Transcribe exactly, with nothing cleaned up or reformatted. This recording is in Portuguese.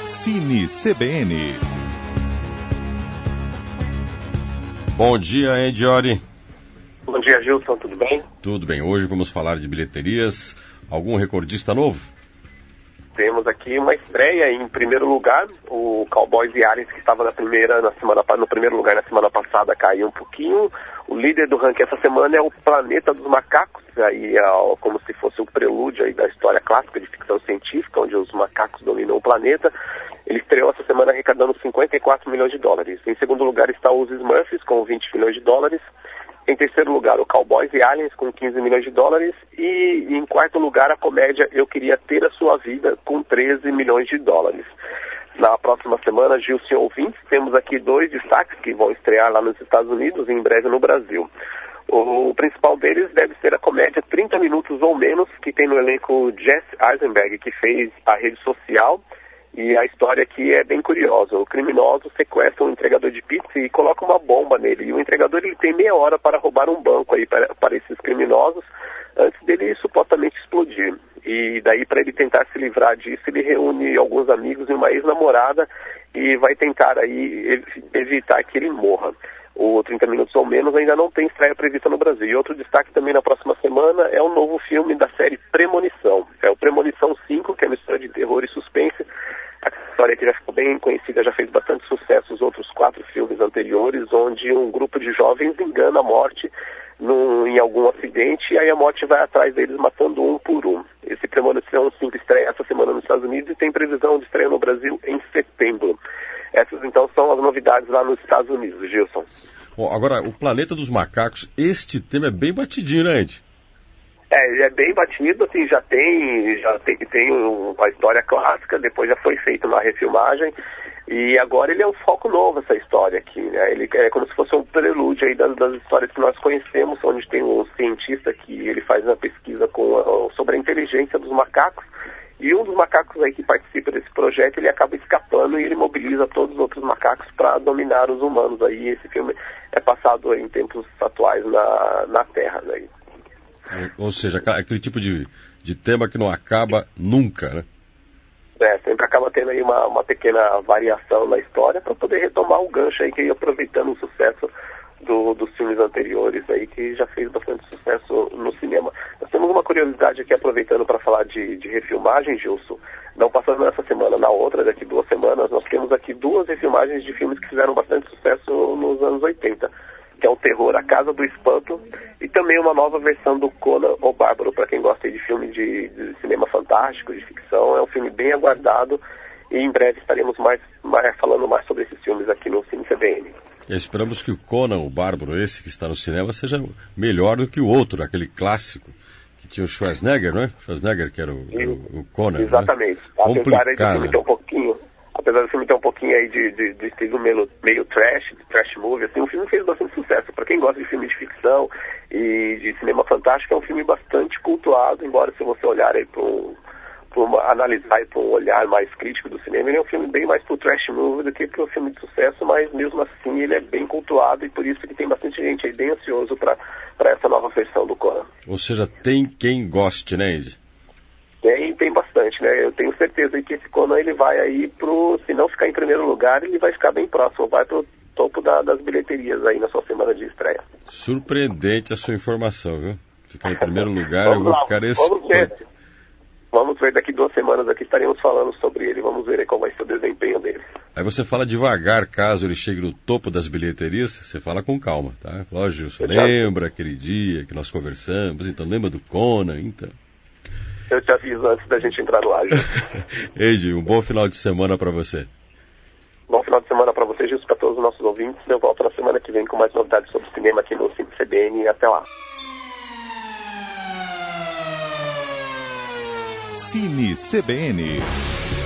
Cine C B N. Bom dia, Ediori. Bom dia, Gilson, tudo bem? Tudo bem. Hoje vamos falar de bilheterias. Algum recordista novo? Temos aqui uma estreia em primeiro lugar, o Cowboys e Aliens, que estava na primeira, na semana, no primeiro lugar na semana passada, caiu um pouquinho. O líder do ranking essa semana é o Planeta dos Macacos, aí é como se fosse um prelúdio aí da história clássica de ficção científica, onde os macacos dominam o planeta. Ele estreou essa semana arrecadando cinquenta e quatro milhões de dólares. Em segundo lugar está os Smurfs, com vinte milhões de dólares. Em terceiro lugar, o Cowboys e Aliens, com quinze milhões de dólares. E em quarto lugar, a comédia Eu Queria Ter a Sua Vida, com treze milhões de dólares. Na próxima semana, Gilson ouvintes, temos aqui dois destaques que vão estrear lá nos Estados Unidos e em breve no Brasil. O principal deles deve ser a comédia trinta minutos ou menos, que tem no elenco Jesse Eisenberg, que fez A Rede Social. E a história aqui é bem curiosa. O criminoso sequestra um entregador de pizza e coloca uma bomba nele. E o entregador ele tem meia hora para roubar um banco aí para, para esses criminosos, antes dele supostamente explodir. E daí, para ele tentar se livrar disso, ele reúne alguns amigos e uma ex-namorada e vai tentar aí evitar que ele morra. O trinta minutos ou menos ainda não tem estreia prevista no Brasil. E outro destaque também na próxima semana é o novo filme da série Premonição. É o Premonição cinco, que é uma história de terror e suspense. A história que já ficou bem conhecida, já fez bastante sucesso os outros quatro filmes anteriores, onde um grupo de jovens engana a morte num, em algum acidente, e aí a morte vai atrás deles matando um por um. Esse Premonição cinco estreia essa semana nos Estados Unidos e tem previsão de estreia no Brasil em setembro. Essas então são as novidades lá nos Estados Unidos, Gilson. Bom, agora, o Planeta dos Macacos, este tema é bem batidinho, né, Ed? É, ele é bem batido, assim, já tem, já tem, tem uma história clássica, depois já foi feita uma refilmagem, e agora ele é um foco novo, essa história aqui, né? Ele é como se fosse um prelúdio aí das, das histórias que nós conhecemos, onde tem um cientista que ele faz uma pesquisa com, sobre a inteligência dos macacos, e um dos macacos aí que participa desse projeto, ele acaba escapando e ele mobiliza todos os outros macacos para dominar os humanos aí. Esse filme é passado aí em tempos atuais na, na Terra, né? Ou seja, aquele tipo de, de tema que não acaba nunca, né? É, sempre acaba tendo aí uma, uma pequena variação na história para poder retomar o gancho aí, que ia aproveitando o sucesso do, dos filmes anteriores aí, que já fez bastante sucesso no cinema. Nós temos uma curiosidade aqui, aproveitando para falar de, de refilmagem, Gilson. Não passando nessa semana, na outra, daqui duas semanas, nós temos aqui duas refilmagens de filmes que fizeram bastante sucesso nos anos oitenta. Que é o terror A Casa do Espanto, e também uma nova versão do Conan o Bárbaro, para quem gosta de filme de, de cinema fantástico, de ficção. É um filme bem aguardado, e em breve estaremos mais, mais falando mais sobre esses filmes aqui no Cine C B N. E esperamos que o Conan o Bárbaro, esse que está no cinema, seja melhor do que o outro, aquele clássico, que tinha o Schwarzenegger, não é? Schwarzenegger, que era o, era o Conan. Exatamente. Né? Complicado. Apesar de filme ter um pouquinho... Apesar do filme ter um pouquinho aí de, de, de estilo meio, meio trash, de trash movie, assim, o filme fez bastante sucesso. Para quem gosta de filme de ficção e de cinema fantástico, é um filme bastante cultuado, embora se você olhar aí para um, analisar aí para um olhar mais crítico do cinema, ele é um filme bem mais pro trash movie do que pro filme de sucesso, mas mesmo assim ele é bem cultuado, e por isso que tem bastante gente aí bem ansioso para essa nova versão do Conan. Ou seja, tem quem goste, né, Andy? Tem, tem bastante, né? Eu tenho certeza que esse Conan ele vai aí pro, se não ficar em primeiro lugar, ele vai ficar bem próximo, vai pro topo da, das bilheterias aí na sua semana de estreia. Surpreendente a sua informação, viu? Ficar em primeiro lugar, eu vou lá, ficar esse... Vamos ver. Vamos ver, daqui duas semanas aqui estaremos falando sobre ele, vamos ver aí qual vai ser o desempenho dele. Aí você fala devagar, caso ele chegue no topo das bilheterias, você fala com calma, tá? Lógico, Gilson, lembra aquele dia que nós conversamos, então lembra do Conan, então... Eu te aviso antes da gente entrar no ar. Eide, um bom final de semana para você. Bom final de semana para você, Gilson, para todos os nossos ouvintes. Eu volto na semana que vem com mais novidades sobre cinema aqui no Cine C B N, e até lá. Cine C B N.